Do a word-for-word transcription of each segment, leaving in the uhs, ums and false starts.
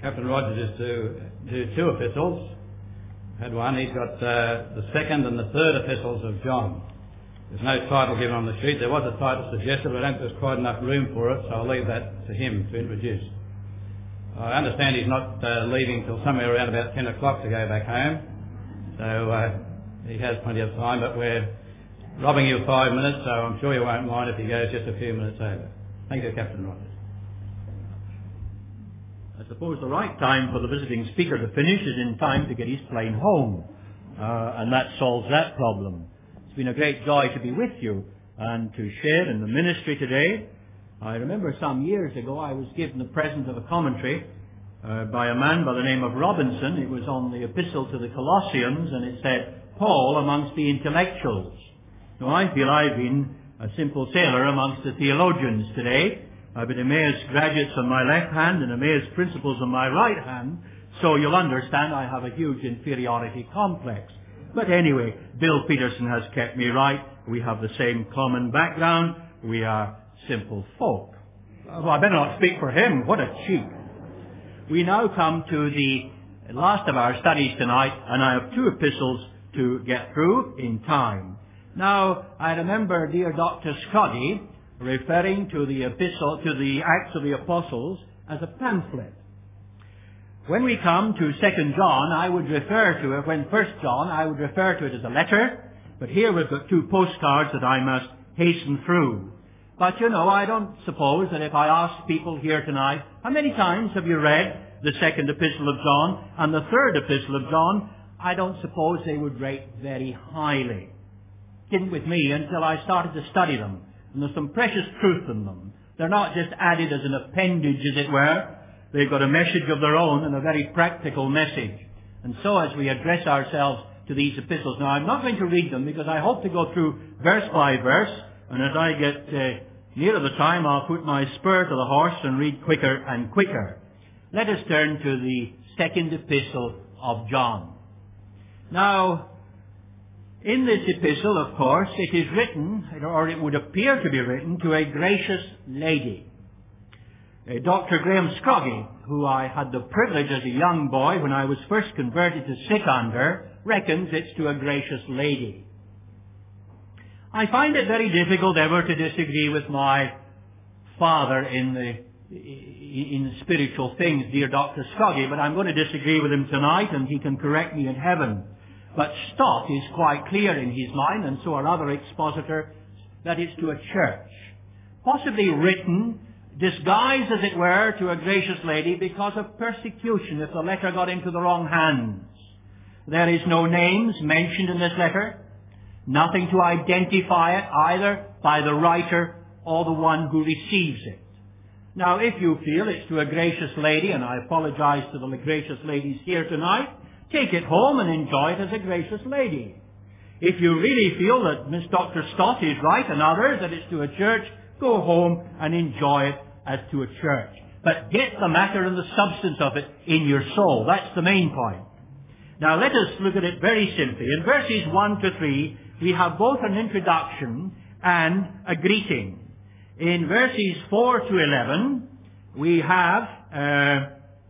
Captain Rogers is to do two epistles. Had one, he's got uh, the second and the third epistles of John. There's no title given on the sheet. There was a title suggested, but I don't think there's quite enough room for it, so I'll leave that to him to introduce. I understand he's not uh, leaving till somewhere around about ten o'clock to go back home, so uh, he has plenty of time, but we're robbing you of five minutes, so I'm sure you won't mind if he goes just a few minutes over. Thank you, Captain Rogers. I suppose the right time for the visiting speaker to finish is in time to get his plane home, uh, and that solves that problem. It's been a great joy to be with you and to share in the ministry today. I remember some years ago I was given the present of a commentary uh, by a man by the name of Robinson. It was on the epistle to the Colossians, and it said, Paul amongst the intellectuals. Now I feel I've been a simple sailor amongst the theologians today. I've been Emmaus graduates on my left hand and Emmaus principals on my right hand, so you'll understand I have a huge inferiority complex. But anyway, Bill Peterson has kept me right. We have the same common background. We are simple folk. Well, I better not speak for him. What a cheek. We now come to the last of our studies tonight, and I have two epistles to get through in time. Now, I remember dear Doctor Scotty referring to the epistle, to the Acts of the Apostles as a pamphlet. When we come to Second John, I would refer to it, when First John, I would refer to it as a letter, but here we've got two postcards that I must hasten through. But you know, I don't suppose that if I ask people here tonight, how many times have you read the second epistle of John and the third epistle of John, I don't suppose they would rate very highly. Didn't with me until I started to study them. And there's some precious truth in them. They're not just added as an appendage, as it were. They've got a message of their own and a very practical message. And so as we address ourselves to these epistles, now I'm not going to read them because I hope to go through verse by verse, and as I get uh, nearer the time, I'll put my spur to the horse and read quicker and quicker. Let us turn to the second epistle of John. Now, in this epistle, of course, it is written, or it would appear to be written, to a gracious lady. Uh, Doctor Graham Scroggie, who I had the privilege as a young boy when I was first converted to sit under, reckons it's to a gracious lady. I find it very difficult ever to disagree with my father in the in spiritual things, dear Doctor Scroggie, but I'm going to disagree with him tonight, and he can correct me in heaven. But Stott is quite clear in his mind, and so are other expositors, that it's to a church. Possibly written, disguised as it were, to a gracious lady because of persecution if the letter got into the wrong hands. There is no names mentioned in this letter, nothing to identify it either by the writer or the one who receives it. Now, if you feel it's to a gracious lady, and I apologize to the gracious ladies here tonight, take it home and enjoy it as a gracious lady. If you really feel that Miss Doctor Stott is right and others that it's to a church, go home and enjoy it as to a church. But get the matter and the substance of it in your soul. That's the main point. Now let us look at it very simply. In verses one to three, we have both an introduction and a greeting. In verses four to eleven, we have... Uh,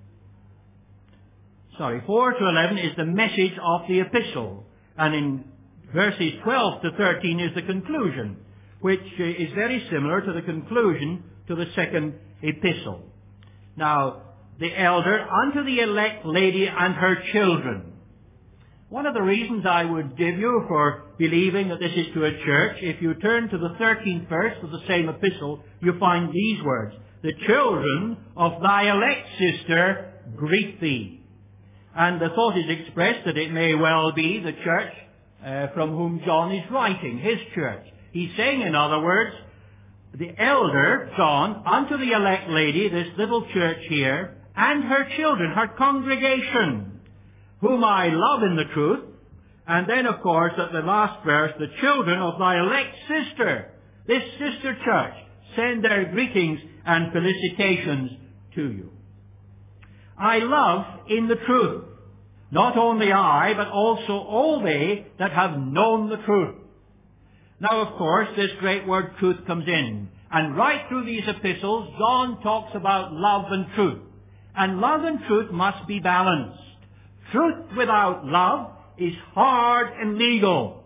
Sorry, four to eleven is the message of the epistle. And in verses twelve to thirteen is the conclusion, which is very similar to the conclusion to the second epistle. Now, the elder, unto the elect lady and her children. One of the reasons I would give you for believing that this is to a church, if you turn to the thirteenth verse of the same epistle, you find these words. The children of thy elect sister greet thee. And the thought is expressed that it may well be the church uh, from whom John is writing, his church. He's saying, in other words, the elder, John, unto the elect lady, this little church here, and her children, her congregation, whom I love in the truth. And then, of course, at the last verse, the children of thy elect sister, this sister church, send their greetings and felicitations to you. I love in the truth, not only I, but also all they that have known the truth. Now, of course, this great word truth comes in. And right through these epistles, John talks about love and truth. And love and truth must be balanced. Truth without love is hard and legal.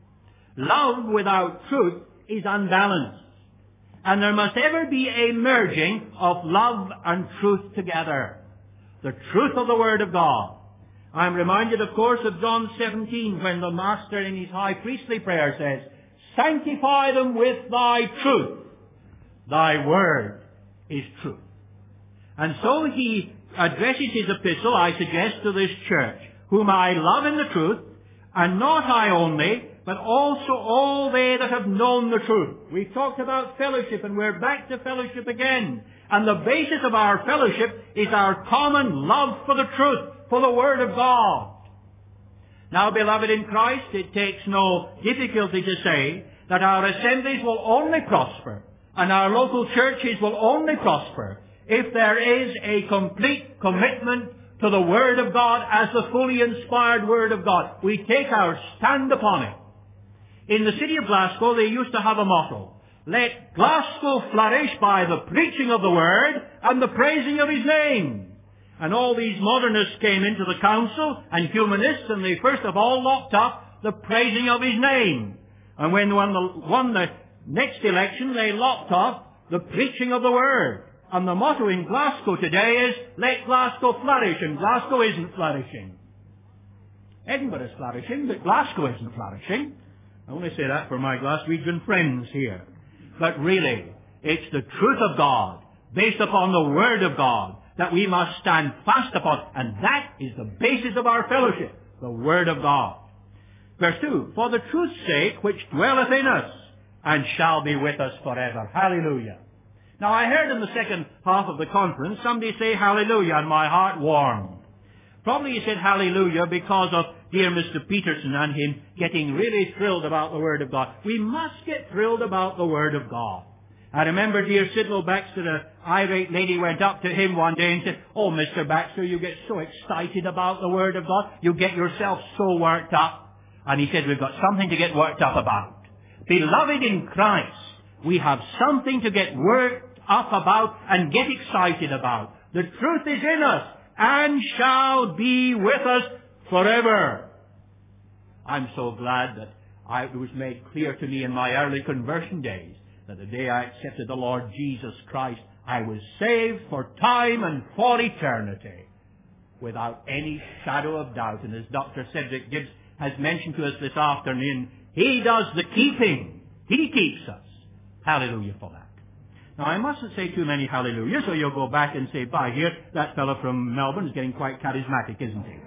Love without truth is unbalanced. And there must ever be a merging of love and truth together. The truth of the Word of God. I'm reminded, of course, of John seventeen, when the Master in his high priestly prayer says, "Sanctify them with thy truth. Thy word is truth." And so he addresses his epistle, I suggest, to this church, "Whom I love in the truth, and not I only, but also all they that have known the truth." We've talked about fellowship, and we're back to fellowship again. And the basis of our fellowship is our common love for the truth, for the Word of God. Now, beloved in Christ, it takes no difficulty to say that our assemblies will only prosper, and our local churches will only prosper, if there is a complete commitment to the Word of God as the fully inspired Word of God. We take our stand upon it. In the city of Glasgow, they used to have a motto, "Let Glasgow flourish by the preaching of the Word and the praising of His name." And all these modernists came into the council, and humanists, and they first of all locked up the praising of His name. And when they won the, won the next election, they locked up the preaching of the Word. And the motto in Glasgow today is, "Let Glasgow flourish," and Glasgow isn't flourishing. Edinburgh is flourishing, but Glasgow isn't flourishing. I only say that for my Glaswegian friends here. But really, it's the truth of God, based upon the Word of God, that we must stand fast upon. And that is the basis of our fellowship, the Word of God. Verse two, "For the truth's sake which dwelleth in us, and shall be with us forever." Hallelujah. Now, I heard in the second half of the conference somebody say hallelujah, and my heart warmed. Probably he said hallelujah because of dear Mister Peterson and him getting really thrilled about the Word of God. We must get thrilled about the Word of God. I remember dear Sidlow Baxter, the irate lady, went up to him one day and said, "Oh, Mister Baxter, you get so excited about the Word of God. You get yourself so worked up." And he said, "We've got something to get worked up about. Beloved in Christ, we have something to get worked up about and get excited about. The truth is in us and shall be with us forever." I'm so glad that I, it was made clear to me in my early conversion days that the day I accepted the Lord Jesus Christ, I was saved for time and for eternity, without any shadow of doubt. And as Doctor Cedric Gibbs has mentioned to us this afternoon, He does the keeping. He keeps us. Hallelujah for that. Now, I mustn't say too many hallelujahs, or you'll go back and say, "By here, that fellow from Melbourne is getting quite charismatic, isn't he?"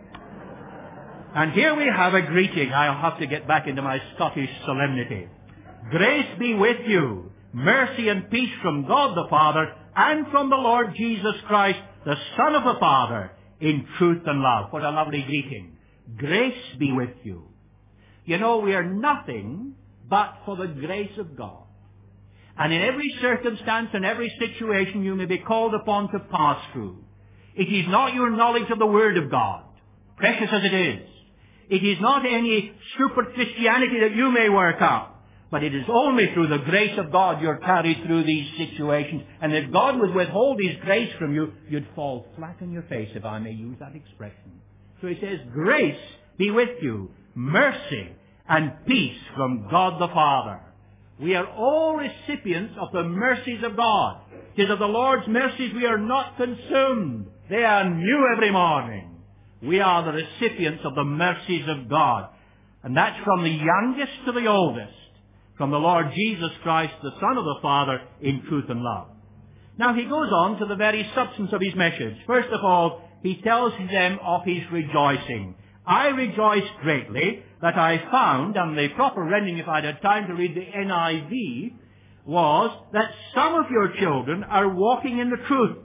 And here we have a greeting. I'll have to get back into my Scottish solemnity. "Grace be with you, mercy and peace from God the Father, and from the Lord Jesus Christ, the Son of the Father, in truth and love." What a lovely greeting. Grace be with you. You know, we are nothing but for the grace of God. And in every circumstance and every situation you may be called upon to pass through, it is not your knowledge of the Word of God, precious as it is. It is not any super Christianity that you may work out. But it is only through the grace of God you're carried through these situations. And if God would withhold His grace from you, you'd fall flat on your face, if I may use that expression. So He says, "Grace be with you, mercy and peace from God the Father." We are all recipients of the mercies of God. It is of the Lord's mercies we are not consumed. They are new every morning. We are the recipients of the mercies of God. And that's from the youngest to the oldest. From the Lord Jesus Christ, the Son of the Father, in truth and love. Now he goes on to the very substance of his message. First of all, he tells them of his rejoicing. "I rejoice greatly that I found," and the proper rendering, if I'd had time to read the N I V, was that some of your children are walking in the truth,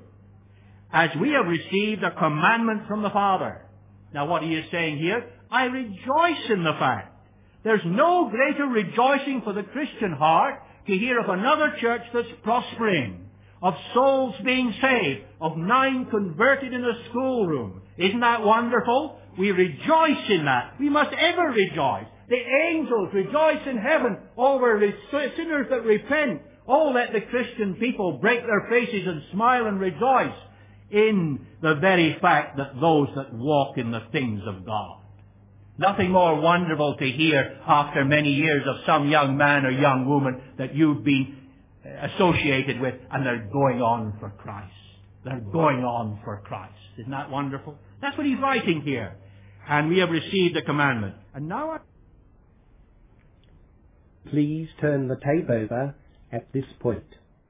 as we have received a commandment from the Father. Now what he is saying here, I rejoice in the fact. There's no greater rejoicing for the Christian heart to hear of another church that's prospering, of souls being saved, of nine converted in a schoolroom. Isn't that wonderful? We rejoice in that. We must ever rejoice. The angels rejoice in heaven over sinners that repent. Oh, let the Christian people break their faces and smile and rejoice in the very fact that those that walk in the things of God. Nothing more wonderful to hear after many years of some young man or young woman that you've been associated with, and they're going on for Christ. They're going on for Christ. Isn't that wonderful? That's what he's writing here. And we have received the commandment. And now I... Please turn the tape over at this point.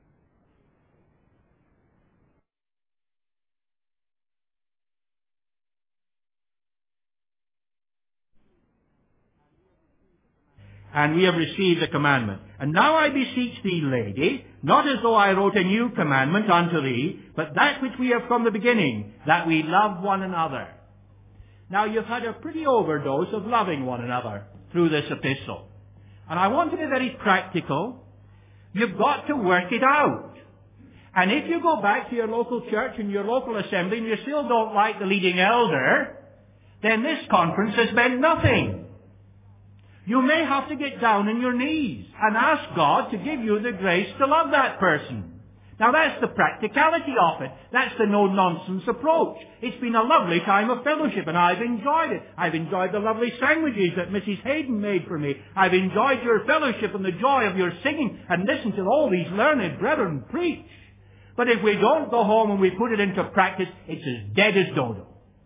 And we have received the commandment. And now I beseech thee, lady, not as though I wrote a new commandment unto thee, but that which we have from the beginning, that we love one another. Now you've had a pretty overdose of loving one another through this epistle. And I want to be very practical. You've got to work it out. And if you go back to your local church and your local assembly and you still don't like the leading elder, then this conference has meant nothing. You may have to get down on your knees and ask God to give you the grace to love that person. Now that's the practicality of it. That's the no-nonsense approach. It's been a lovely time of fellowship and I've enjoyed it. I've enjoyed the lovely sandwiches that Missus Hayden made for me. I've enjoyed your fellowship and the joy of your singing and listen to all these learned brethren preach. But if we don't go home and we put it into practice, it's as dead as dodo.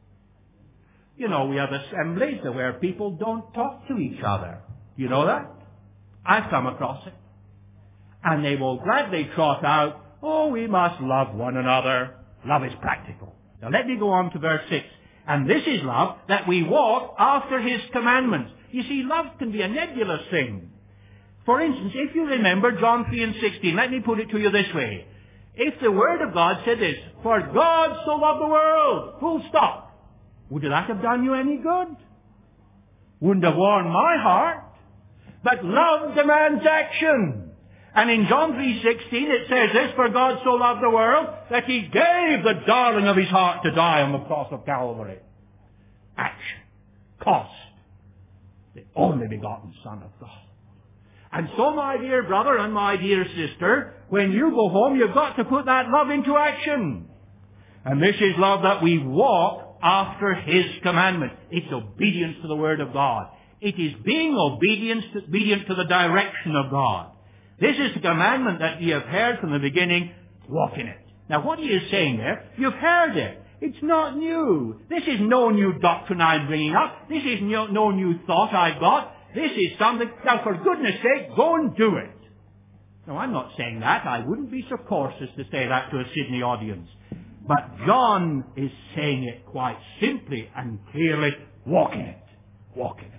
You know, we have assemblies where people don't talk to each other. You know that? I've come across it. And they will gladly trot out, oh, we must love one another. Love is practical. Now let me go on to verse six. And this is love, that we walk after his commandments. You see, love can be a nebulous thing. For instance, if you remember John three and sixteen, let me put it to you this way. If the Word of God said this, for God so loved the world, full stop. Would that have done you any good? Wouldn't have warmed my heart. But love demands action. And in John three sixteen it says this, for God so loved the world that he gave the darling of his heart to die on the cross of Calvary. Action. Cost. The only begotten Son of God. And so, my dear brother and my dear sister, when you go home, you've got to put that love into action. And this is love, that we walk after his commandment. It's obedience to the Word of God. It is being obedient to, obedient to the direction of God. This is the commandment that ye have heard from the beginning. Walk in it. Now what he is saying there, you've heard it. It's not new. This is no new doctrine I'm bringing up. This is no, no new thought I've got. This is something, now for goodness sake, go and do it. Now I'm not saying that. I wouldn't be so coarse as to say that to a Sydney audience. But John is saying it quite simply and clearly, walk in it. Walk in it.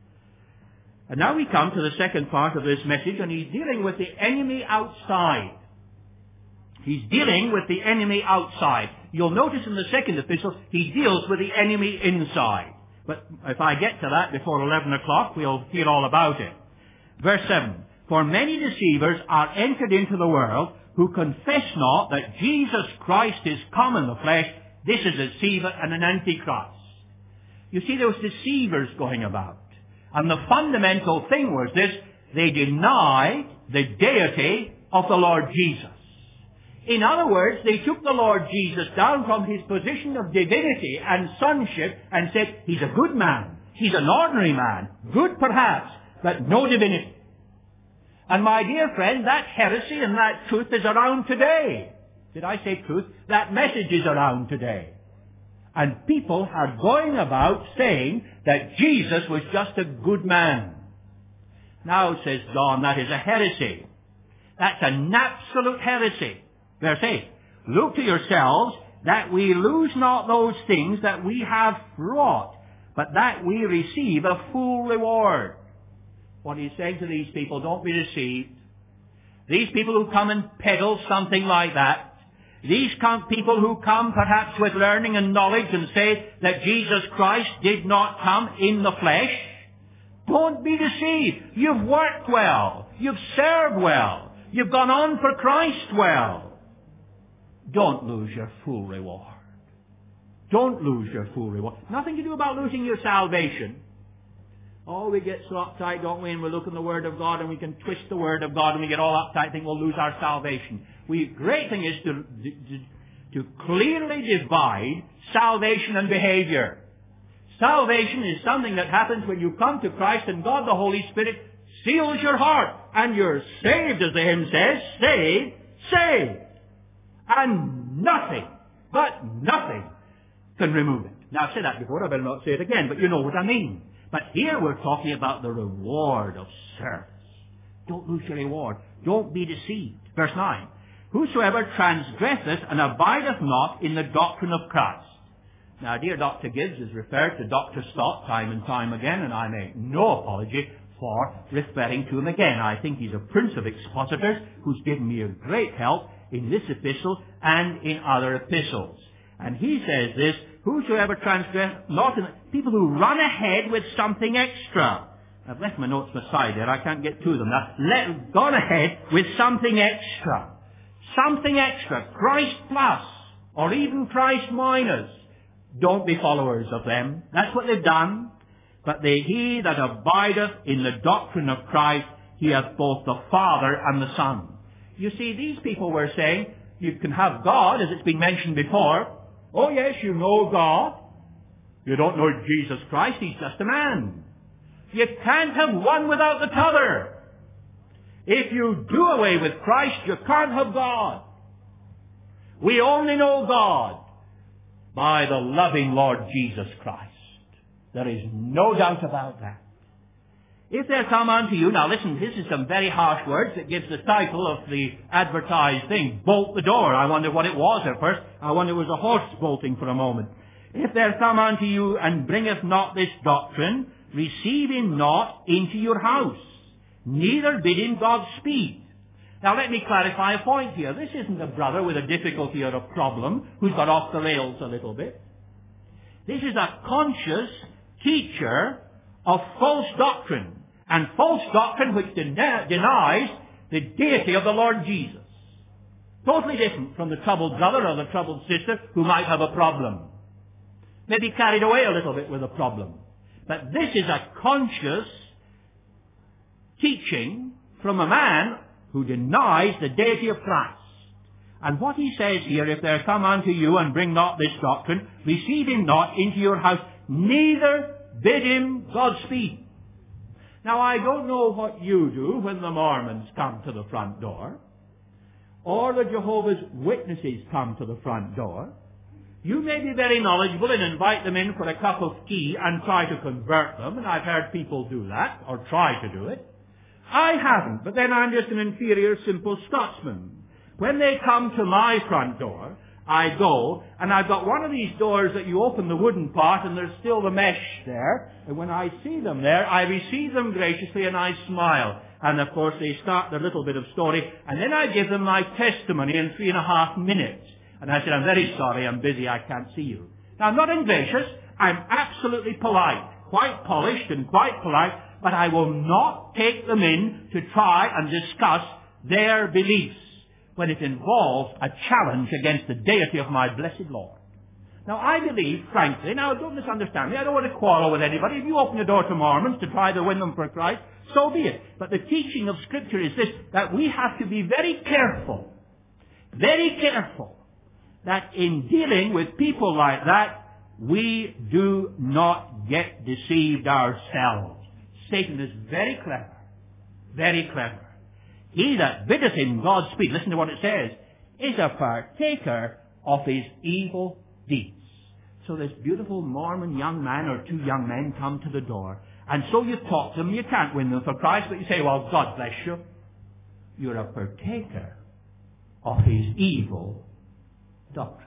And now we come to the second part of this message, and he's dealing with the enemy outside. He's dealing with the enemy outside. You'll notice in the second epistle, he deals with the enemy inside. But if I get to that before eleven o'clock, we'll hear all about it. Verse seven. For many deceivers are entered into the world, who confess not that Jesus Christ is come in the flesh. This is a deceiver and an antichrist. You see, there was deceivers going about. And the fundamental thing was this, they denied the deity of the Lord Jesus. In other words, they took the Lord Jesus down from his position of divinity and sonship and said, he's a good man. He's an ordinary man. Good perhaps, but no divinity. And my dear friend, that heresy and that truth is around today. Did I say truth? That message is around today. And people are going about saying that Jesus was just a good man. Now, says John, that is a heresy. That's an absolute heresy. Verse eight. Look to yourselves that we lose not those things that we have wrought, but that we receive a full reward. What he's saying to these people, don't be deceived. These people who come and peddle something like that, these come, people who come perhaps with learning and knowledge and say that Jesus Christ did not come in the flesh, don't be deceived. You've worked well. You've served well. You've gone on for Christ well. Don't lose your full reward. Don't lose your full reward. Nothing to do about losing your salvation. Oh, we get so uptight, don't we? And we look in the Word of God and we can twist the Word of God and we get all uptight, think we'll lose our salvation. The great thing is to, to, to clearly divide salvation and behavior. Salvation is something that happens when you come to Christ and God the Holy Spirit seals your heart and you're saved, as the hymn says, saved, saved. And nothing, but nothing can remove it. Now, I've said that before, I better not say it again, but you know what I mean. But here we're talking about the reward of service. Don't lose your reward. Don't be deceived. Verse nine. Whosoever transgresseth and abideth not in the doctrine of Christ. Now, dear Doctor Gibbs has referred to Doctor Stott time and time again, and I make no apology for referring to him again. I think he's a prince of expositors who's given me a great help in this epistle and in other epistles. And he says this, whosoever transgresseth not in the, people who run ahead with something extra. I've left my notes beside there, I can't get to them now. Let, gone ahead with something extra. Something extra, Christ plus, or even Christ minus. Don't be followers of them. That's what they've done. But they, he that abideth in the doctrine of Christ, he hath both the Father and the Son. You see, these people were saying, you can have God, as it's been mentioned before. Oh yes, you know God. You don't know Jesus Christ, he's just a man. You can't have one without the t'other. If you do away with Christ, you can't have God. We only know God by the loving Lord Jesus Christ. There is no doubt about that. If there come unto you, now listen, this is some very harsh words that gives the title of the advertised thing, bolt the door. I wonder what it was at first. I wonder it was a horse bolting for a moment. If there come unto you and bringeth not this doctrine, receive him not into your house, neither bid him Godspeed. Now let me clarify a point here. This isn't a brother with a difficulty or a problem who's got off the rails a little bit. This is a conscious teacher of false doctrine, and false doctrine which den- denies the deity of the Lord Jesus. Totally different from the troubled brother or the troubled sister who might have a problem. Maybe carried away a little bit with a problem. But this is a conscious teaching from a man who denies the deity of Christ. And what he says here, if there come unto you and bring not this doctrine, receive him not into your house, neither bid him Godspeed. Now, I don't know what you do when the Mormons come to the front door, or the Jehovah's Witnesses come to the front door. You may be very knowledgeable and invite them in for a cup of tea and try to convert them, and I've heard people do that, or try to do it. I haven't, but then I'm just an inferior, simple Scotsman. When they come to my front door, I go, and I've got one of these doors that you open the wooden part, and there's still the mesh there. And when I see them there, I receive them graciously, and I smile. And of course, they start their little bit of story, and then I give them my testimony in three and a half minutes. And I said, I'm very sorry, I'm busy, I can't see you. Now, I'm not ingracious, I'm absolutely polite, quite polished and quite polite, but I will not take them in to try and discuss their beliefs when it involves a challenge against the deity of my blessed Lord. Now, I believe, frankly, now don't misunderstand me, I don't want to quarrel with anybody. If you open the door to Mormons to try to win them for Christ, so be it. But the teaching of Scripture is this, that we have to be very careful, very careful, that in dealing with people like that, we do not get deceived ourselves. Satan is very clever, very clever. He that biddeth him Godspeed, listen to what it says, is a partaker of his evil deeds. So this beautiful Mormon young man or two young men come to the door, and so you talk to them, you can't win them for Christ, but you say, well, God bless you. You're a partaker of his evil doctrine.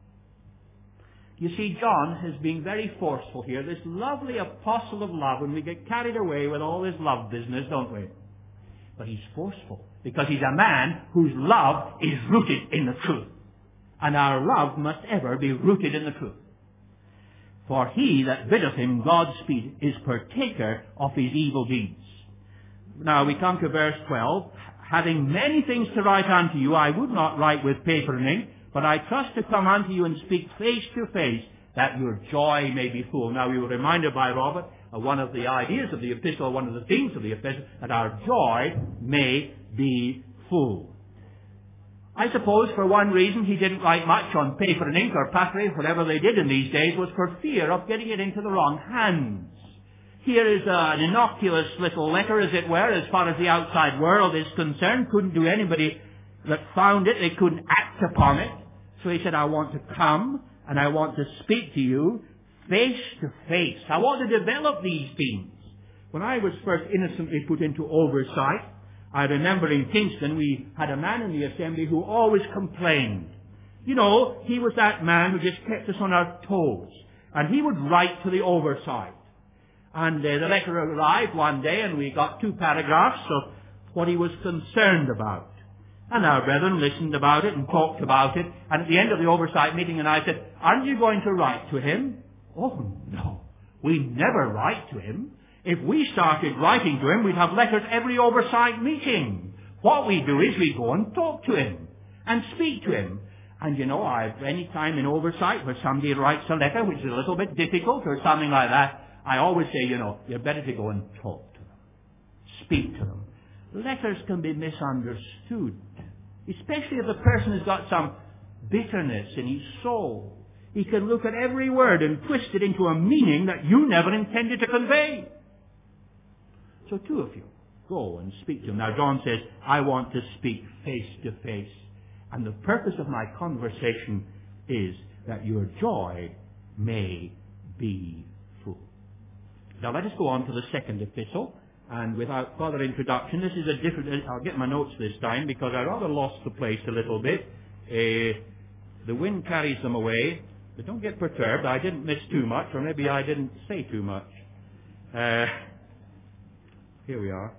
You see, John has been very forceful here, this lovely apostle of love, and we get carried away with all this love business, don't we? But he's forceful, because he's a man whose love is rooted in the truth. And our love must ever be rooted in the truth. For he that biddeth him Godspeed is partaker of his evil deeds. Now we come to verse twelve. Having many things to write unto you, I would not write with paper and ink, but I trust to come unto you and speak face to face, that your joy may be full. Now we were reminded by Robert of one of the ideas of the epistle, one of the themes of the epistle, that our joy may be full. I suppose for one reason he didn't write much on paper and ink or papyri, whatever they did in these days, was for fear of getting it into the wrong hands. Here is uh, an innocuous little letter, as it were, as far as the outside world is concerned. Couldn't do anybody that found it. They couldn't act upon it. So he said, I want to come and I want to speak to you face to face. I want to develop these things. When I was first innocently put into oversight, I remember in Kingston we had a man in the assembly who always complained. You know, he was that man who just kept us on our toes. And he would write to the oversight. And uh, the letter arrived one day and we got two paragraphs of what he was concerned about. And our brethren listened about it and talked about it. And at the end of the oversight meeting, and I said, aren't you going to write to him? Oh, no. We never write to him. If we started writing to him, we'd have letters every oversight meeting. What we do is we go and talk to him and speak to him. And you know, I've any time in oversight where somebody writes a letter which is a little bit difficult or something like that, I always say, you know, you're better to go and talk to them. Speak to them. Letters can be misunderstood, especially if the person has got some bitterness in his soul. He can look at every word and twist it into a meaning that you never intended to convey. So two of you, go and speak to him. Now John says, I want to speak face to face. And the purpose of my conversation is that your joy may be full. Now let us go on to the second epistle. And without further introduction, this is a different, I'll get my notes this time because I rather lost the place a little bit. Uh, the wind carries them away. But don't get perturbed. I didn't miss too much, or maybe I didn't say too much. Uh, Here we are.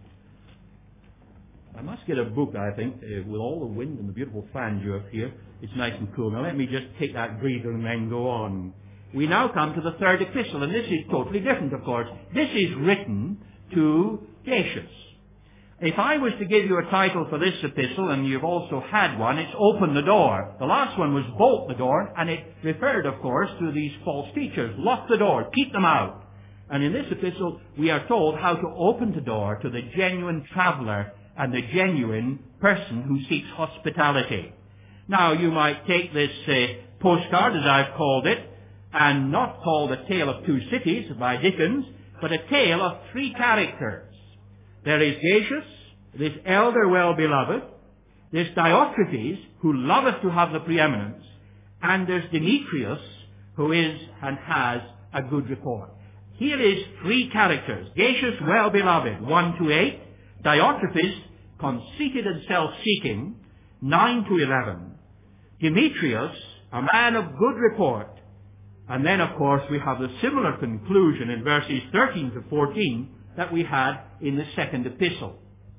I must get a book, I think, uh, with all the wind and the beautiful fans you have here. It's nice and cool. Now let me just take that breather and then go on. We now come to the third epistle, and this is totally different, of course. This is written to Gatius. If I was to give you a title for this epistle, and you've also had one, it's Open the Door. The last one was Bolt the Door, and it referred, of course, to these false teachers. Lock the door. Keep them out. And in this epistle, we are told how to open the door to the genuine traveller and the genuine person who seeks hospitality. Now, you might take this uh, postcard, as I've called it, and not call A Tale of Two Cities by Dickens, but a tale of three characters. There is Gatius, this elder well-beloved, there's Diotrephes, who loveth to have the preeminence, and there's Demetrius, who is and has a good report. Here is three characters. Gatius, well-beloved, one to eight. Diotrephes, conceited and self-seeking, nine to eleven. Demetrius, a man of good report. And then, of course, we have the similar conclusion in verses thirteen to fourteen that we had in the second epistle.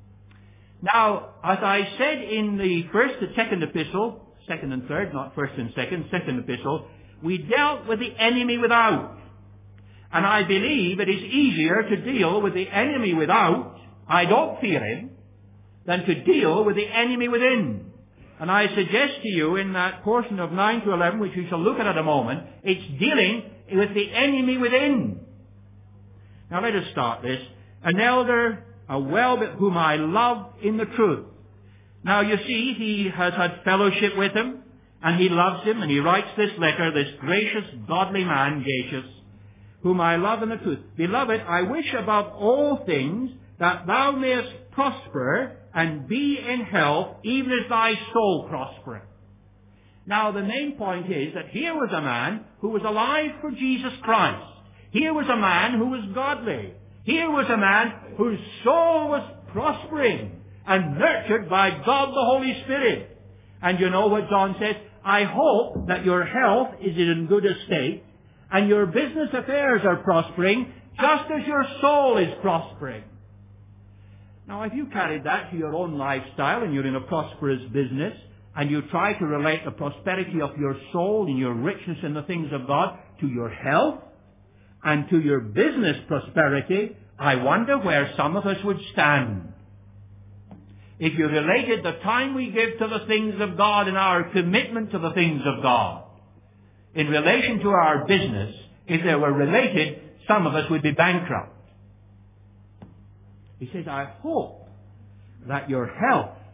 Now, as I said in the first and second epistle, second and third, not first and second, second epistle, we dealt with the enemy without. And I believe it is easier to deal with the enemy without, I don't fear him, than to deal with the enemy within. And I suggest to you in that portion of nine to eleven, which we shall look at in a moment, it's dealing with the enemy within. Now let us start this. An elder, a well, whom I love in the truth. Now you see, he has had fellowship with him, and he loves him, and he writes this letter, this gracious, godly man, Gatius, whom I love in the truth. Beloved, I wish above all things that thou mayest prosper and be in health, even as thy soul prospereth. Now the main point is that here was a man who was alive for Jesus Christ. Here was a man who was godly. Here was a man whose soul was prospering and nurtured by God the Holy Spirit. And you know what John says? I hope that your health is in good estate and your business affairs are prospering just as your soul is prospering. Now, if you carried that to your own lifestyle and you're in a prosperous business and you try to relate the prosperity of your soul and your richness in the things of God to your health and to your business prosperity, I wonder where some of us would stand. If you related the time we give to the things of God and our commitment to the things of God in relation to our business, if they were related, some of us would be bankrupt. He says, I hope that your health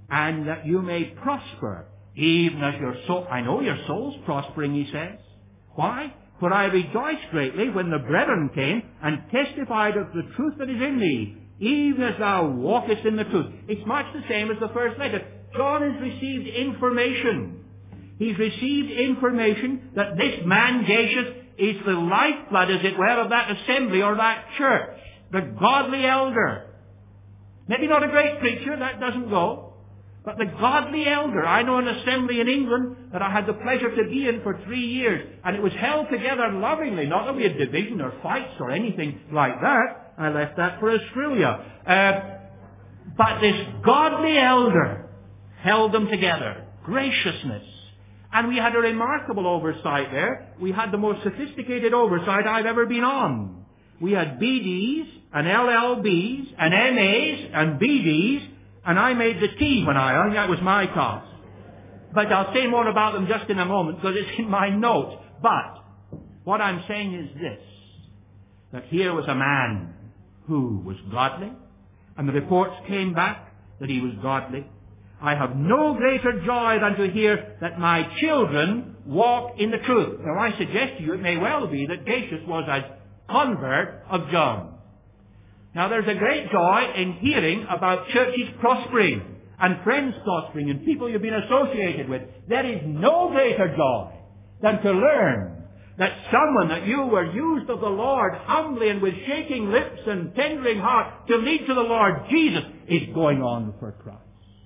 and that you may prosper, even as your soul... I know your soul's prospering, he says. Why? For I rejoiced greatly when the brethren came and testified of the truth that is in thee, even as thou walkest in the truth. It's much the same as the first letter. John has received information. He's received information that this man, Gaius, is the lifeblood, as it were, of that assembly or that church. The godly elder. Maybe not a great preacher, that doesn't go. But the godly elder. I know an assembly in England that I had the pleasure to be in for three years. And it was held together lovingly. Not that we had division or fights or anything like that. I left that for Australia. Uh, but this godly elder held them together. Graciousness. And we had a remarkable oversight there. We had the most sophisticated oversight I've ever been on. We had B Ds and L L Bs and M As and B Ds. And I made the tea when I, I think that was my class. But I'll say more about them just in a moment because it's in my notes. But what I'm saying is this, that here was a man who was godly, and the reports came back that he was godly. I have no greater joy than to hear that my children walk in the truth. Now I suggest to you it may well be that Gaius was a convert of John. Now there's a great joy in hearing about churches prospering and friends prospering and people you've been associated with. There is no greater joy than to learn that someone that you were used of the Lord humbly and with shaking lips and tendering heart to lead to the Lord Jesus is going on for Christ.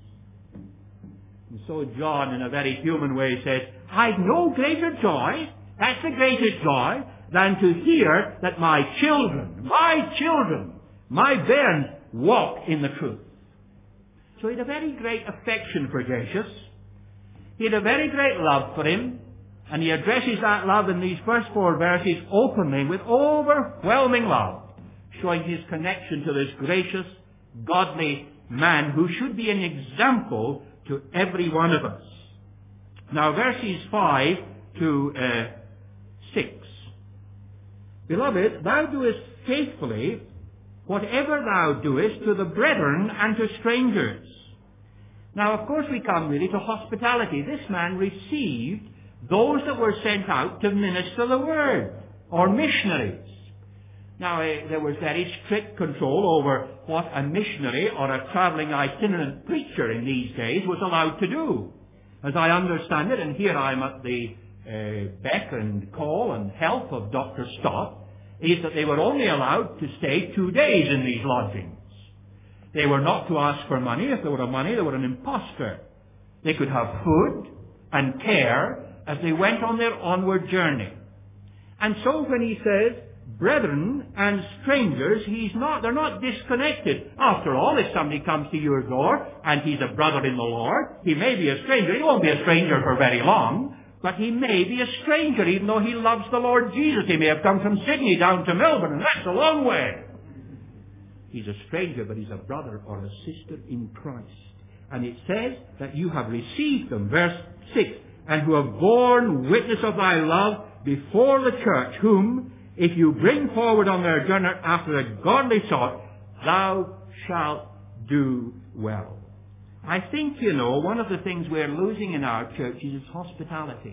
And so John, in a very human way, says, I've no greater joy, that's the greatest joy, than to hear that my children, my children, my bairns walk in the truth. So he had a very great affection for Gaius. He had a very great love for him. And he addresses that love in these first four verses openly with overwhelming love, showing his connection to this gracious, godly man who should be an example to every one of us. Now verses five to uh, six. Beloved, thou doest faithfully whatever thou doest to the brethren and to strangers. Now, of course, we come really to hospitality. This man received those that were sent out to minister the word, or missionaries. Now, uh, there was very strict control over what a missionary or a travelling itinerant preacher in these days was allowed to do. As I understand it, and here I'm at the uh, beck and call and help of Doctor Stott, is that they were only allowed to stay two days in these lodgings. They were not to ask for money. If they were of money, they were an impostor. They could have food and care as they went on their onward journey. And so when he says, brethren and strangers, he's not, they're not disconnected. After all, if somebody comes to your door and he's a brother in the Lord, he may be a stranger. He won't be a stranger for very long. But he may be a stranger, even though he loves the Lord Jesus. He may have come from Sydney down to Melbourne, and that's a long way. He's a stranger, but he's a brother or a sister in Christ. And it says that you have received them, verse six, and who have borne witness of thy love before the church, whom, if you bring forward on their journey after a godly sort, thou shalt do well. I think, you know, one of the things we're losing in our churches is hospitality.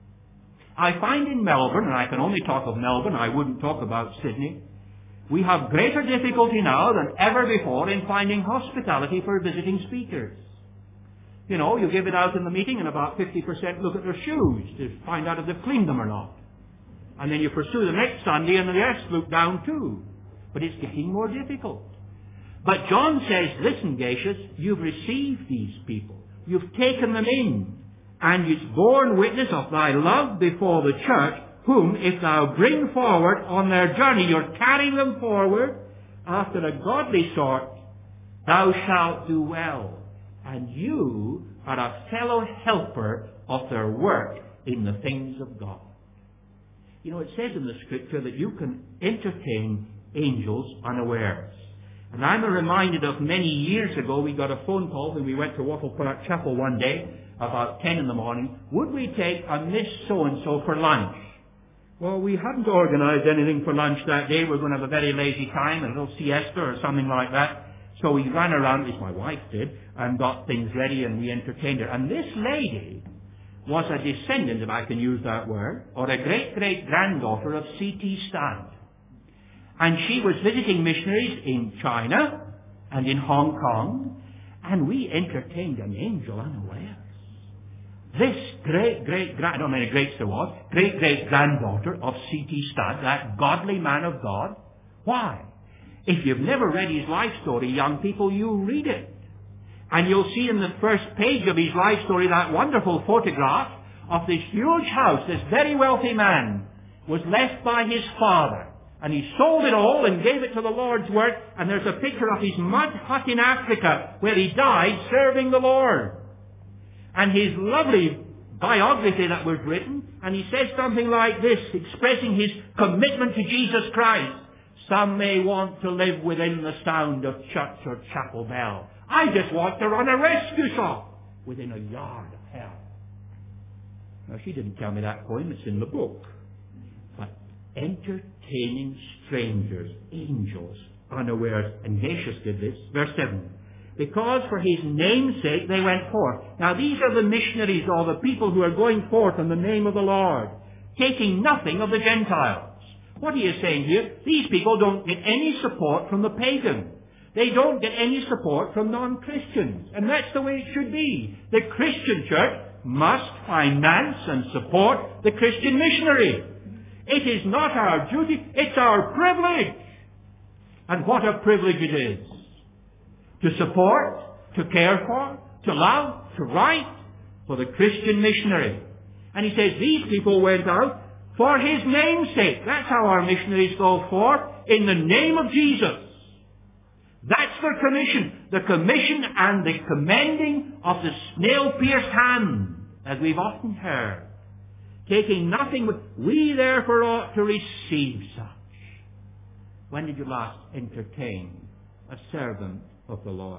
I find in Melbourne, and I can only talk of Melbourne, I wouldn't talk about Sydney, we have greater difficulty now than ever before in finding hospitality for visiting speakers. You know, you give it out in the meeting and about fifty percent look at their shoes to find out if they've cleaned them or not. And then you pursue the next Sunday and the rest look down too. But it's getting more difficult. But John says, listen, Gaius, you've received these people. You've taken them in. And it's borne witness of thy love before the church, whom, if thou bring forward on their journey, you're carrying them forward after a godly sort, thou shalt do well. And you are a fellow helper of their work in the things of God. You know, it says in the Scripture that you can entertain angels unawares. And I'm reminded of many years ago, we got a phone call when we went to Wattle Park Chapel one day, about ten in the morning. Would we take a Miss So-and-so for lunch? Well, we hadn't organised anything for lunch that day. We were going to have a very lazy time, a little siesta or something like that. So we ran around, at least my wife did, and got things ready and we entertained her. And this lady was a descendant, if I can use that word, or a great-great-granddaughter of C T Studd. And she was visiting missionaries in China and in Hong Kong, and we entertained an angel unawares. This great-great-grand, I don't know how many greats there was, great-great-granddaughter of C T Studd, that godly man of God. Why? If you've never read his life story, young people, you read it. And you'll see in the first page of his life story that wonderful photograph of this huge house. This very wealthy man was left by his father. And he sold it all and gave it to the Lord's work. And there's a picture of his mud hut in Africa where he died serving the Lord. And his lovely biography that was written, and he says something like this, expressing his commitment to Jesus Christ. Some may want to live within the sound of church or chapel bell. I just want to run a rescue shop within a yard of hell. Now, she didn't tell me that poem. It's in the book. But entertaining strangers, angels, unawares. And Ignatius did this. Verse seven. Because for his name's sake they went forth. Now, these are the missionaries or the people who are going forth in the name of the Lord, taking nothing of the Gentiles. What he is saying here, these people don't get any support from the pagan. They don't get any support from non-Christians. And that's the way it should be. The Christian church must finance and support the Christian missionary. It is not our duty, it's our privilege. And what a privilege it is. To support, to care for, to love, to write for the Christian missionary. And he says these people went out for his name's sake. That's how our missionaries go forth, in the name of Jesus. That's their commission. The commission and the commending of the snail-pierced hand, as we've often heard. Taking nothing with, we therefore ought to receive such. When did you last entertain a servant of the Lord?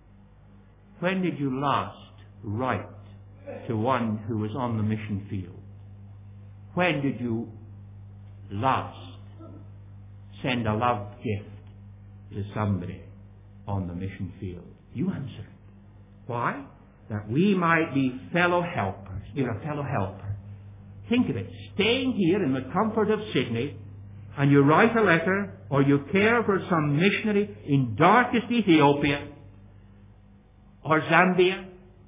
When did you last write to one who was on the mission field? When did you last send a love gift to somebody on the mission field? You answer it. Why? That we might be fellow helpers. You're a fellow helper. Think of it. Staying here in the comfort of Sydney, and you write a letter, or you care for some missionary in darkest Ethiopia, or Zambia,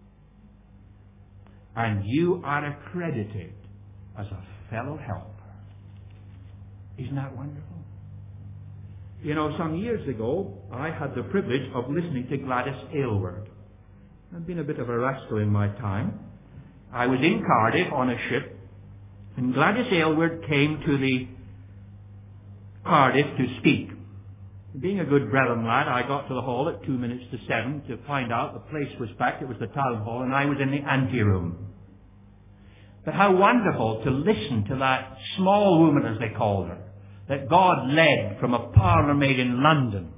and you are accredited as a fellow helper. Isn't that wonderful? You know, some years ago, I had the privilege of listening to Gladys Aylward. I've been a bit of a rascal in my time. I was in Cardiff on a ship, and Gladys Aylward came to the Cardiff to speak. Being a good brethren lad, I got to the hall at two minutes to seven to find out the place was packed. It was the town hall, and I was in the anteroom. But how wonderful to listen to that small woman, as they called her, that God led from a parlour maid in London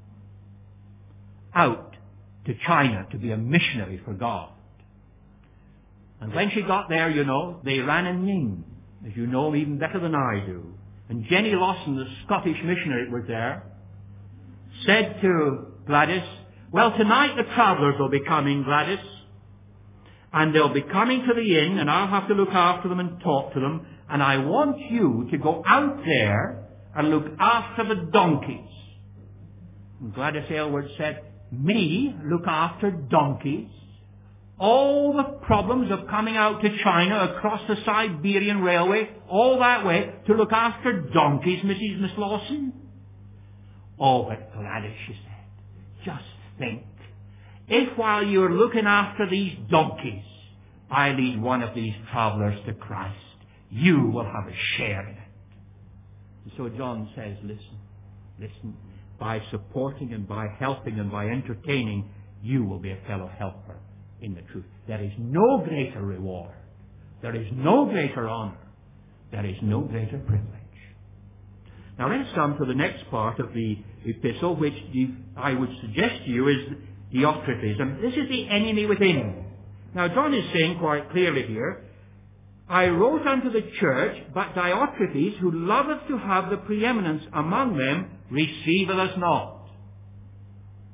out to China to be a missionary for God. And when she got there, you know, they ran a Ning, as you know even better than I do. And Jenny Lawson, the Scottish missionary that was there, said to Gladys, well, tonight the travellers will be coming, Gladys, and they'll be coming to the inn, and I'll have to look after them and talk to them, and I want you to go out there and look after the donkeys. And Gladys Aylward said, me look after donkeys? All the problems of coming out to China across the Siberian Railway, all that way, to look after donkeys, Missus Miss Lawson? Oh, but Gladys, she said, just think, if while you're looking after these donkeys, I lead one of these travellers to Christ, you will have a share in it. And so John says, listen, listen, by supporting and by helping and by entertaining, you will be a fellow helper in the truth. There is no greater reward. There is no greater honour. There is no greater privilege. Now let's come to the next part of the epistle, which I would suggest to you is Diotrephes. And this is the enemy within. Now John is saying quite clearly here, I wrote unto the church, but Diotrephes, who loveth to have the preeminence among them, receiveth us not.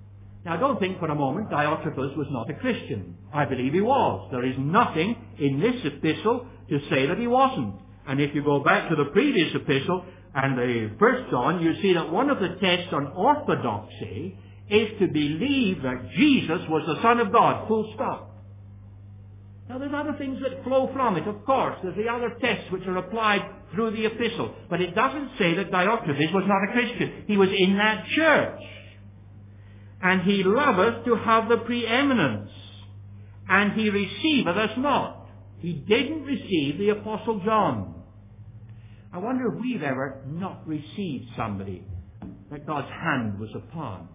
Now, don't think for a moment Diotrephes was not a Christian. I believe he was. There is nothing in this epistle to say that he wasn't. And if you go back to the previous epistle and the First John, you see that one of the tests on orthodoxy is to believe that Jesus was the Son of God, full stop. Now, there's other things that flow from it, of course. There's the other tests which are applied through the epistle. But it doesn't say that Diotrephes was not a Christian. He was in that church. And he loveth to have the preeminence. And he receiveth us not. He didn't receive the Apostle John. I wonder if we've ever not received somebody that God's hand was upon.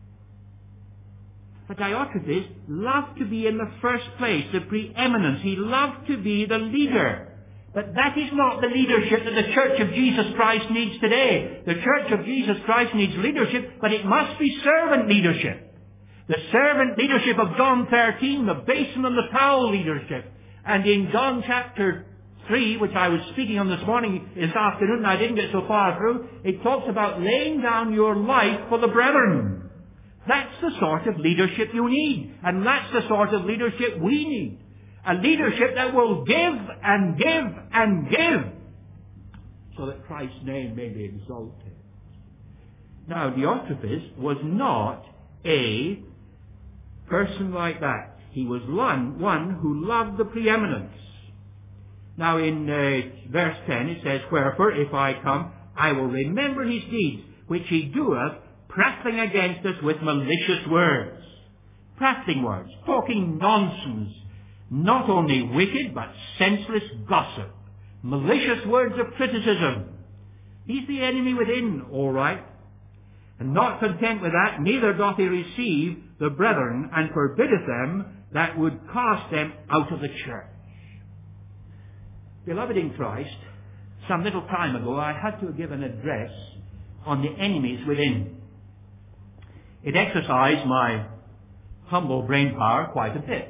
But Diotrephes loved to be in the first place, the preeminence. He loved to be the leader. But that is not the leadership that the Church of Jesus Christ needs today. The Church of Jesus Christ needs leadership, but it must be servant leadership. The servant leadership of John thirteen, the basin and the towel leadership. And in John chapter three, which I was speaking on this morning, this afternoon, and I didn't get so far through, it talks about laying down your life for the brethren. That's the sort of leadership you need. And that's the sort of leadership we need. A leadership that will give and give and give so that Christ's name may be exalted. Now, Diotrephes was not a person like that. He was one, one who loved the preeminence. Now, in uh, verse ten, it says, Wherefore, if I come, I will remember his deeds, which he doeth, prattling against us with malicious words. Prattling words, talking nonsense. Not only wicked, but senseless gossip. Malicious words of criticism. He's the enemy within, all right. And not content with that, neither doth he receive the brethren, and forbiddeth them that would cast them out of the church. Beloved in Christ, some little time ago I had to give an address on the enemies within. It exercised my humble brain power quite a bit.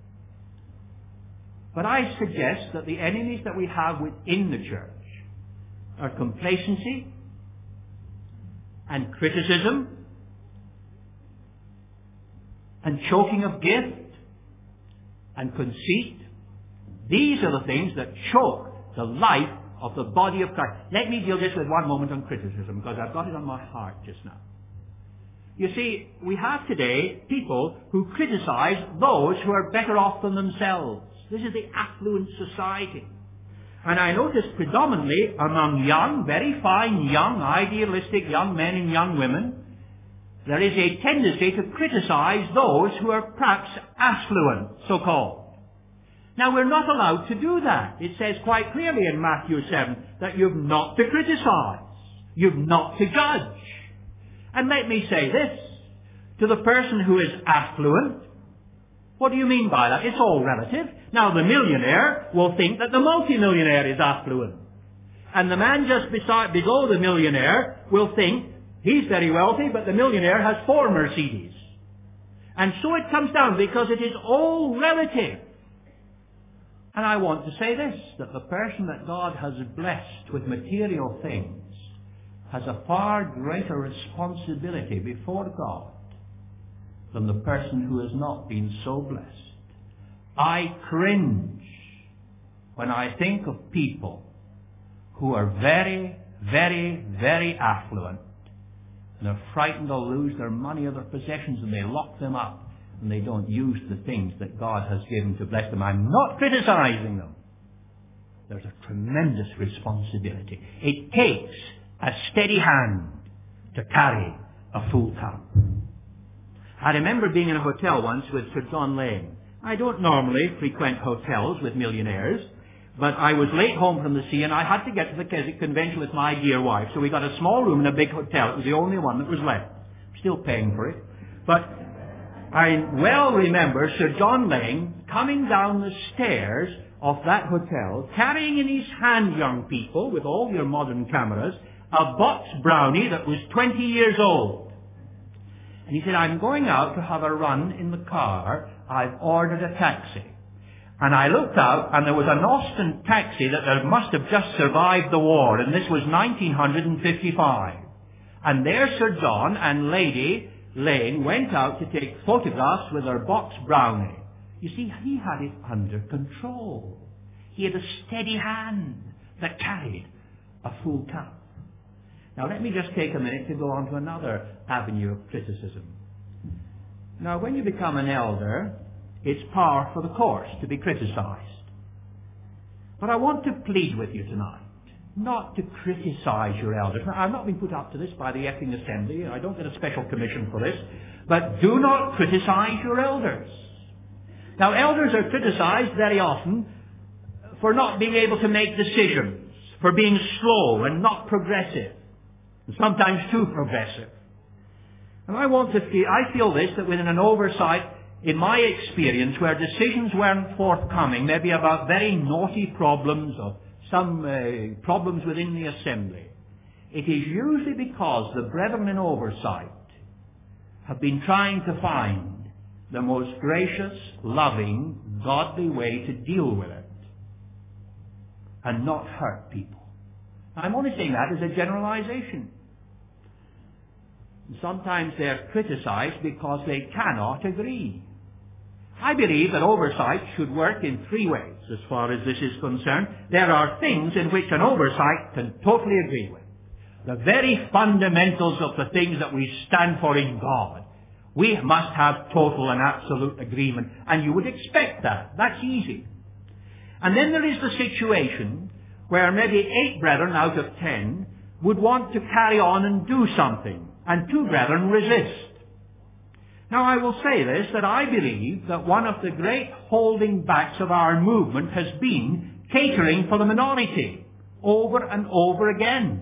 But I suggest that the enemies that we have within the church are complacency and criticism and choking of gift and conceit. These are the things that choke the life of the body of Christ. Let me deal just with one moment on criticism, because I've got it on my heart just now. You see, we have today people who criticize those who are better off than themselves. This is the affluent society. And I notice predominantly among young, very fine, young, idealistic young men and young women, there is a tendency to criticize those who are perhaps affluent, so-called. Now, we're not allowed to do that. It says quite clearly in Matthew seven that you've not to criticize. You've not to judge. And let me say this, to the person who is affluent, what do you mean by that? It's all relative. Now, the millionaire will think that the multimillionaire is affluent. And the man just beside, below the millionaire will think he's very wealthy, but the millionaire has four Mercedes. And so it comes down, because it is all relative. And I want to say this, that the person that God has blessed with material things has a far greater responsibility before God than the person who has not been so blessed. I cringe when I think of people who are very, very, very affluent, and are frightened they'll lose their money or their possessions, and they lock them up, and they don't use the things that God has given to bless them. I'm not criticizing them. There's a tremendous responsibility. It takes a steady hand to carry a full cup. I remember being in a hotel once with Sir John Lane. I don't normally frequent hotels with millionaires, but I was late home from the sea and I had to get to the Keswick Convention with my dear wife. So we got a small room in a big hotel. It was the only one that was left. Still paying for it. But I well remember Sir John Lane coming down the stairs of that hotel, carrying in his hand, young people, with all your modern cameras, a box brownie that was twenty years old. And he said, I'm going out to have a run in the car. I've ordered a taxi. And I looked out, and there was an Austin taxi that must have just survived the war, and this was nineteen fifty-five. And there Sir John and lady Lane went out to take photographs with her box brownie. You see, he had it under control. He had a steady hand that carried a full cup. Now let me just take a minute to go on to another avenue of criticism. Now when you become an elder, it's par for the course to be criticized. But I want to plead with you tonight, not to criticize your elders. Now, I've not been put up to this by the Epping Assembly. I don't get a special commission for this. But do not criticize your elders. Now, elders are criticized very often for not being able to make decisions, for being slow and not progressive, and sometimes too progressive. And I want to feel, I feel this, that within an oversight, in my experience, where decisions weren't forthcoming, maybe about very naughty problems or some uh, problems within the assembly, it is usually because the brethren in oversight have been trying to find the most gracious, loving, godly way to deal with it and not hurt people. I'm only saying that as a generalization. Sometimes they're criticized because they cannot agree. I believe that oversight should work in three ways as far as this is concerned. There are things in which an oversight can totally agree with. The very fundamentals of the things that we stand for in God. We must have total and absolute agreement. And you would expect that. That's easy. And then there is the situation where maybe eight brethren out of ten would want to carry on and do something, and two brethren resist. Now I will say this, that I believe that one of the great holding backs of our movement has been catering for the minority over and over again.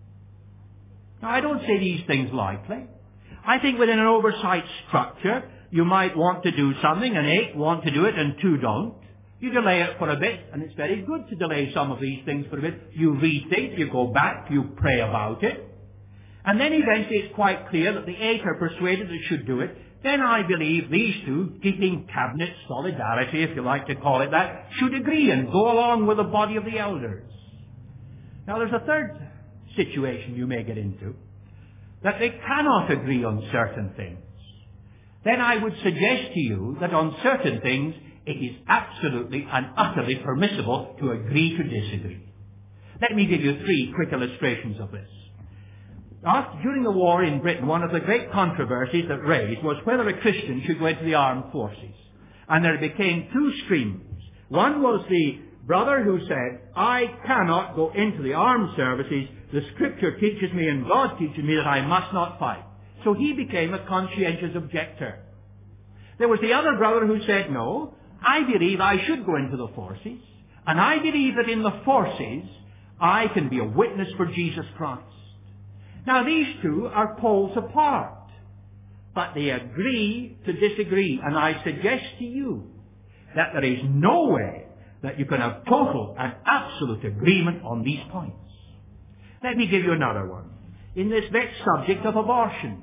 Now I don't say these things lightly. I think within an oversight structure, you might want to do something and eight want to do it and two don't. You delay it for a bit, and it's very good to delay some of these things for a bit. You rethink, you go back, you pray about it. And then eventually it's quite clear that the eight are persuaded it should do it. Then I believe these two, keeping cabinet solidarity, if you like to call it that, should agree and go along with the body of the elders. Now there's a third situation you may get into, that they cannot agree on certain things. Then I would suggest to you that on certain things it is absolutely and utterly permissible to agree to disagree. Let me give you three quick illustrations of this. After, during the war in Britain, one of the great controversies that raised was whether a Christian should go into the armed forces. And there became two streams. One was the brother who said, I cannot go into the armed services. The Scripture teaches me and God teaches me that I must not fight. So he became a conscientious objector. There was the other brother who said, no, I believe I should go into the forces. And I believe that in the forces, I can be a witness for Jesus Christ. Now these two are poles apart, but they agree to disagree. And I suggest to you that there is no way that you can have total and absolute agreement on these points. Let me give you another one. In this next subject of abortion.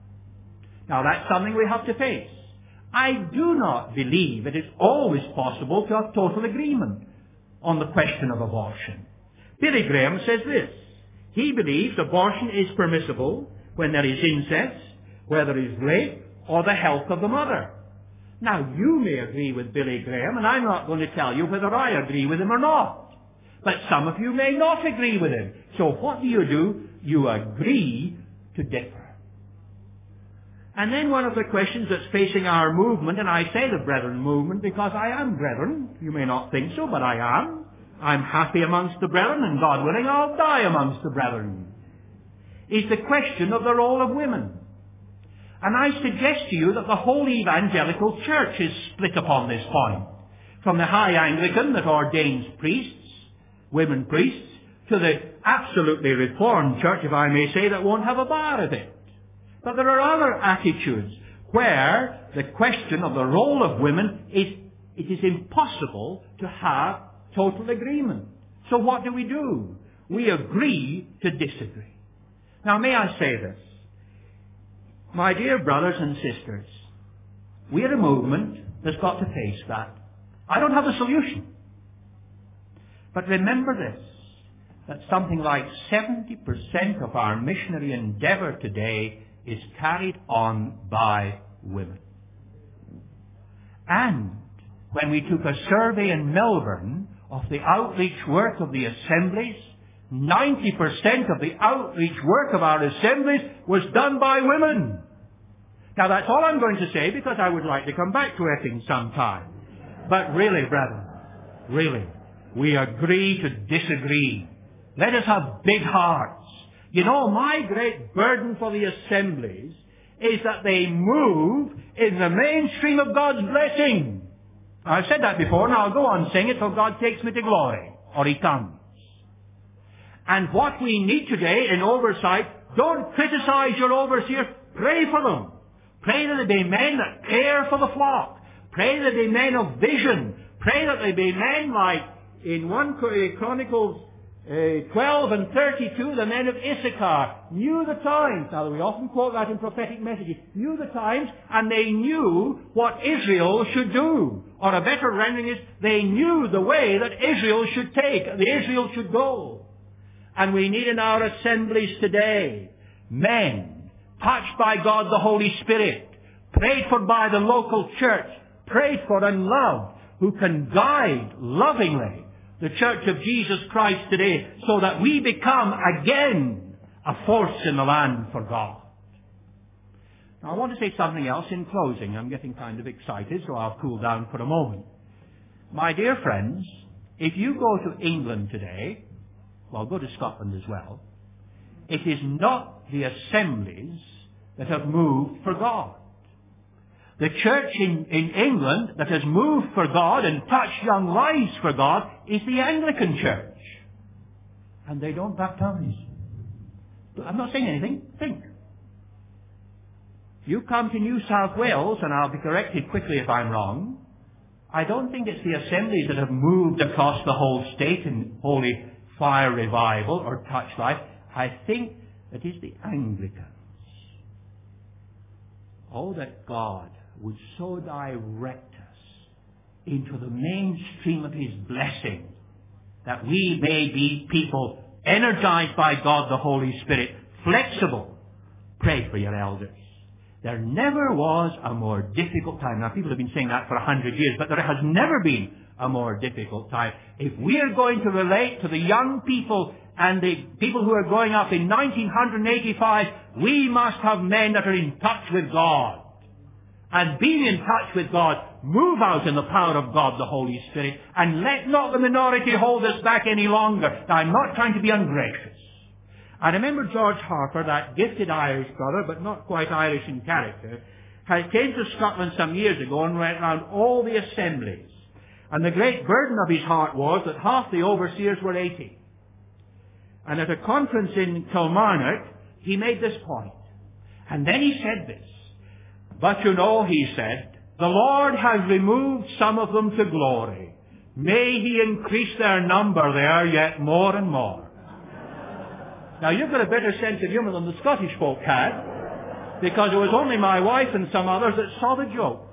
Now that's something we have to face. I do not believe it is always possible to have total agreement on the question of abortion. Billy Graham says this. He believes abortion is permissible when there is incest, where there is rape, or the health of the mother. Now, you may agree with Billy Graham, and I'm not going to tell you whether I agree with him or not. But some of you may not agree with him. So what do you do? You agree to differ. And then one of the questions that's facing our movement, and I say the brethren movement because I am brethren. You may not think so, but I am. I'm happy amongst the brethren, and God willing, I'll die amongst the brethren, is the question of the role of women. And I suggest to you that the whole evangelical church is split upon this point. From the high Anglican that ordains priests, women priests, to the absolutely reformed church, if I may say, that won't have a bar at it. But there are other attitudes where the question of the role of women is, it is impossible to have total agreement. So what do we do? We agree to disagree. Now may I say this? My dear brothers and sisters, we are a movement that's got to face that. I don't have a solution. But remember this, that something like seventy percent of our missionary endeavor today is carried on by women. And when we took a survey in Melbourne of the outreach work of the assemblies, ninety percent of the outreach work of our assemblies was done by women. Now that's all I'm going to say, because I would like to come back to Epping sometime. But really, brethren, really, we agree to disagree. Let us have big hearts. You know, my great burden for the assemblies is that they move in the mainstream of God's blessing. I've said that before, and I'll go on saying it till God takes me to glory, or He comes. And what we need today in oversight, don't criticize your overseers, pray for them. Pray that they be men that care for the flock. Pray that they be men of vision. Pray that they be men like in First Chronicles uh, twelve and thirty-two, the men of Issachar knew the times. Now, we often quote that in prophetic messages. Knew the times, and they knew what Israel should do. Or a better rendering is, they knew the way that Israel should take, that Israel should go. And we need in our assemblies today men touched by God the Holy Spirit, prayed for by the local church, prayed for and loved, who can guide lovingly the Church of Jesus Christ today, so that we become again a force in the land for God. Now, I want to say something else in closing. I'm getting kind of excited, so I'll cool down for a moment. My dear friends, if you go to England today, well, go to Scotland as well, it is not the assemblies that have moved for God. The church in, in England that has moved for God and touched young lives for God is the Anglican Church. And they don't baptize. I'm not saying anything. Think. You come to New South Wales, and I'll be corrected quickly if I'm wrong, I don't think it's the assemblies that have moved across the whole state in holy fire revival or touch life. I think it is the Anglicans. Oh, that God would so direct us into the mainstream of His blessing, that we may be people energized by God the Holy Spirit, flexible. Pray for your elders. There never was a more difficult time. Now, people have been saying that for a hundred years, but there has never been a more difficult time. If we are going to relate to the young people and the people who are growing up in nineteen eighty-five, we must have men that are in touch with God. And being in touch with God, move out in the power of God, the Holy Spirit, and let not the minority hold us back any longer. Now, I'm not trying to be ungracious. I remember George Harper, that gifted Irish brother, but not quite Irish in character, had came to Scotland some years ago and went round all the assemblies. And the great burden of his heart was that half the overseers were eighty. And at a conference in Kilmarnock, he made this point. And then he said this. But you know, he said, the Lord has removed some of them to glory. May He increase their number there yet more and more. Now, you've got a better sense of humour than the Scottish folk had, because it was only my wife and some others that saw the joke.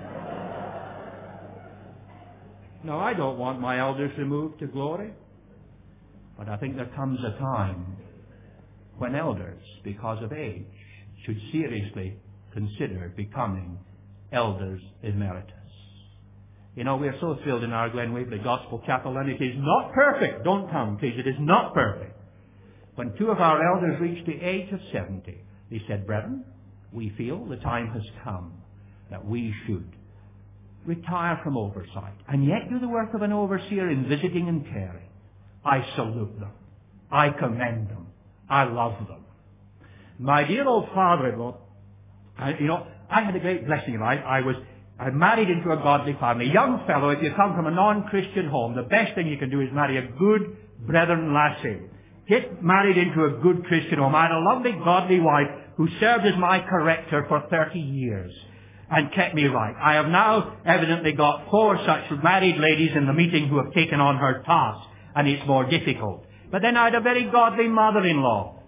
No, I don't want my elders removed to glory. But I think there comes a time when elders, because of age, should seriously consider becoming elders emeritus. You know, we're so thrilled in our Glen Waverley Gospel Chapel, and it is not perfect. Don't come, please. It is not perfect. When two of our elders reached the age of seventy, they said, brethren, we feel the time has come that we should retire from oversight and yet do the work of an overseer in visiting and caring. I salute them. I commend them. I love them. My dear old father-in-law, I, you know, I had a great blessing in life. I was I married into a godly family. A young fellow, if you come from a non-Christian home, the best thing you can do is marry a good brethren lassie. Get married into a good Christian home. I had a lovely godly wife who served as my corrector for thirty years and kept me right. I have now evidently got four such married ladies in the meeting who have taken on her task, and it's more difficult. But then I had a very godly mother-in-law.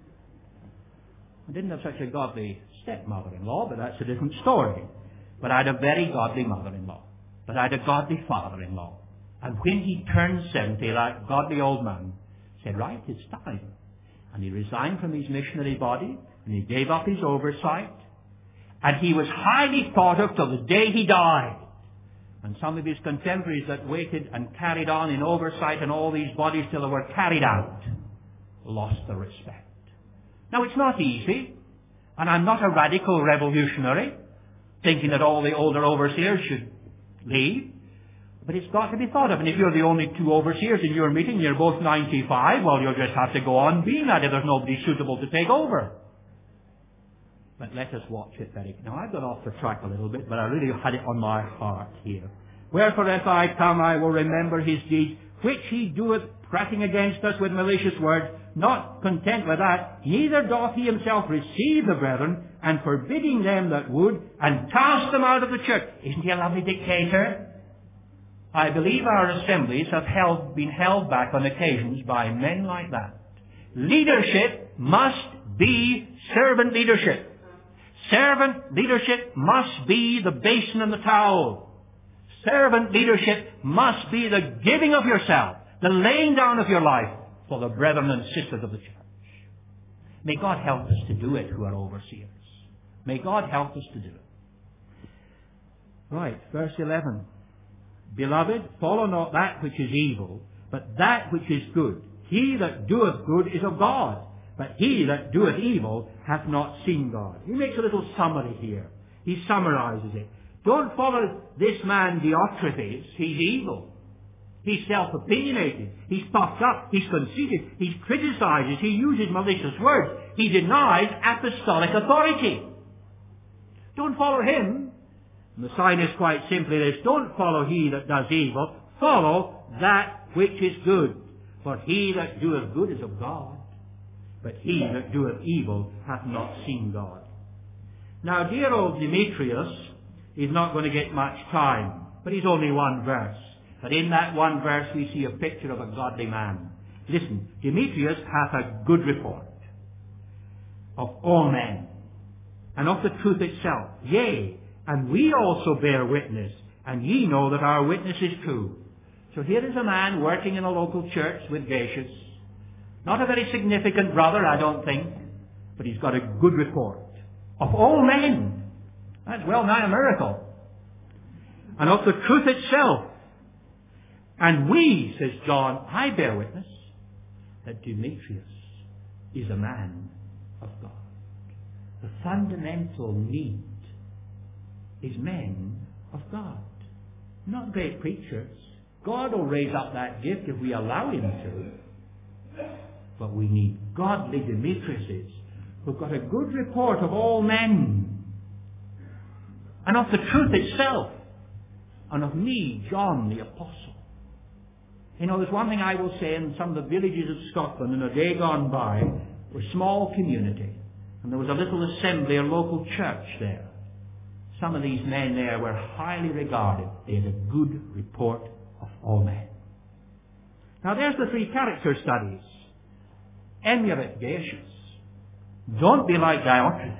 I didn't have such a godly stepmother-in-law, but that's a different story. But I had a very godly mother-in-law. But I had a godly father-in-law. And when he turned seventy, that godly old man said, right, it's time. And he resigned from his missionary body, and he gave up his oversight, and he was highly thought of till the day he died. And some of his contemporaries that waited and carried on in oversight and all these bodies till they were carried out lost their respect. Now, it's not easy, and I'm not a radical revolutionary thinking that all the older overseers should leave, but it's got to be thought of. And if you're the only two overseers in your meeting, you're both ninety-five, well, you'll just have to go on being that if there's nobody suitable to take over. But let us watch it very. Now, I've got off the track a little bit, but I really had it on my heart here. Wherefore, if I come, I will remember his deeds, which he doeth, prating against us with malicious words. Not content with that, neither doth he himself receive the brethren, and forbidding them that would, and cast them out of the church. Isn't he a lovely dictator? I believe our assemblies have held, been held back on occasions by men like that. Leadership must be servant leadership. Servant leadership must be the basin and the towel. Servant leadership must be the giving of yourself, the laying down of your life for the brethren and sisters of the church. May God help us to do it who are overseers. May God help us to do it. Right, verse eleven. Beloved, follow not that which is evil, but that which is good. He that doeth good is of God, but he that doeth evil hath not seen God. He makes a little summary here. He summarizes it. Don't follow this man Diotrephes. He's evil. He's self-opinionated. He's puffed up. He's conceited. He criticizes. He uses malicious words. He denies apostolic authority. Don't follow him. And the sign is quite simply this: don't follow he that does evil. Follow that which is good. For he that doeth good is of God, but he that doeth evil hath not seen God. Now, dear old Demetrius is not going to get much time, but he's only one verse. But in that one verse we see a picture of a godly man. Listen, Demetrius hath a good report of all men, and of the truth itself. Yea, and we also bear witness, and ye know that our witness is true. So here is a man working in a local church with Gatius. Not a very significant brother, I don't think, but he's got a good report of all men. That's well nigh a miracle. And of the truth itself. And we, says John, I bear witness that Demetrius is a man of God. The fundamental need is men of God. Not great preachers. God will raise up that gift if we allow him to. But we need godly Demetriuses who've got a good report of all men. And of the truth itself. And of me, John the Apostle. You know, there's one thing I will say, in some of the villages of Scotland in a day gone by, were a small community. And there was a little assembly, a local church there. Some of these men there were highly regarded. They had a good report of all men. Now there's the three character studies. Emulate Gatius. Don't be like Diotrephes.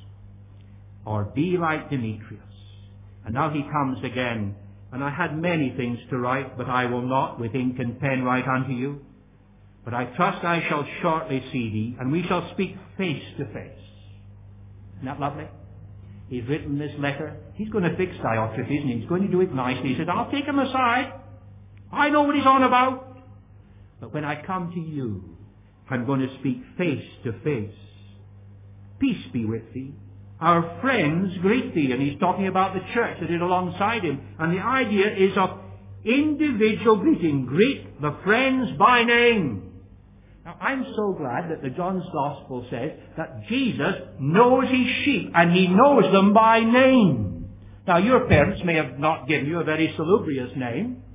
Or be like Demetrius. And now he comes again. And I had many things to write, but I will not with ink and pen write unto you. But I trust I shall shortly see thee, and we shall speak face to face. Isn't that lovely? He's written this letter. He's going to fix Diotrephes, and he's going to do it nicely. He said, I'll take him aside. I know what he's on about. But when I come to you, I'm going to speak face to face. Peace be with thee. Our friends greet thee. And he's talking about the church that is alongside him. And the idea is of individual greeting. Greet the friends by name. Now, I'm so glad that the John's Gospel says that Jesus knows his sheep, and he knows them by name. Now, your parents may have not given you a very salubrious name,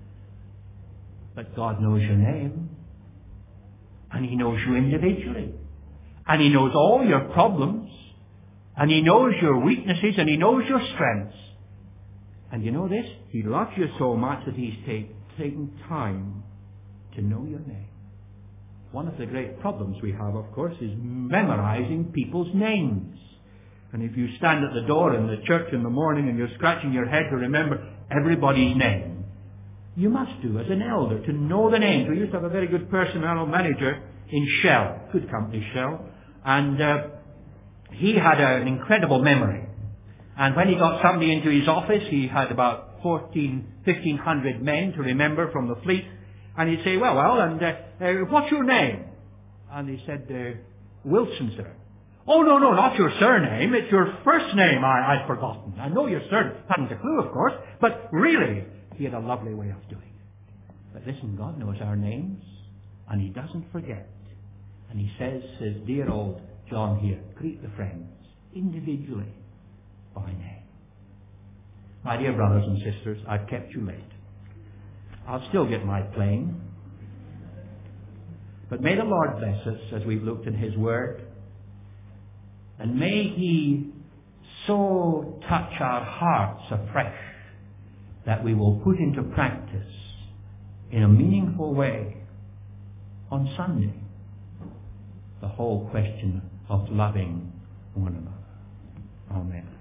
but God knows your name. And he knows you individually. And he knows all your problems. And he knows your weaknesses, and he knows your strengths. And you know this? He loves you so much that he's take, taken time to know your name. One of the great problems we have, of course, is memorizing people's names. And if you stand at the door in the church in the morning and you're scratching your head to remember everybody's name, you must do as an elder to know the names. We used to have a very good personnel manager in Shell, good company Shell, and uh, he had an incredible memory. And when he got somebody into his office, he had about fourteen, fifteen hundred men to remember from the fleet. And he'd say, well, well, and uh, uh, what's your name? And he said, uh, Wilson, sir. Oh, no, no, not your surname. It's your first name I, I'd forgotten. I know your surname. Hadn't a clue, of course. But really, he had a lovely way of doing it. But listen, God knows our names, and he doesn't forget. And he says, says dear old John here, greet the friends individually by name. My dear brothers and sisters, I've kept you late. I'll still get my plane. But may the Lord bless us as we've looked in his word. And may he so touch our hearts afresh that we will put into practice in a meaningful way on Sunday the whole question of loving one another. Amen.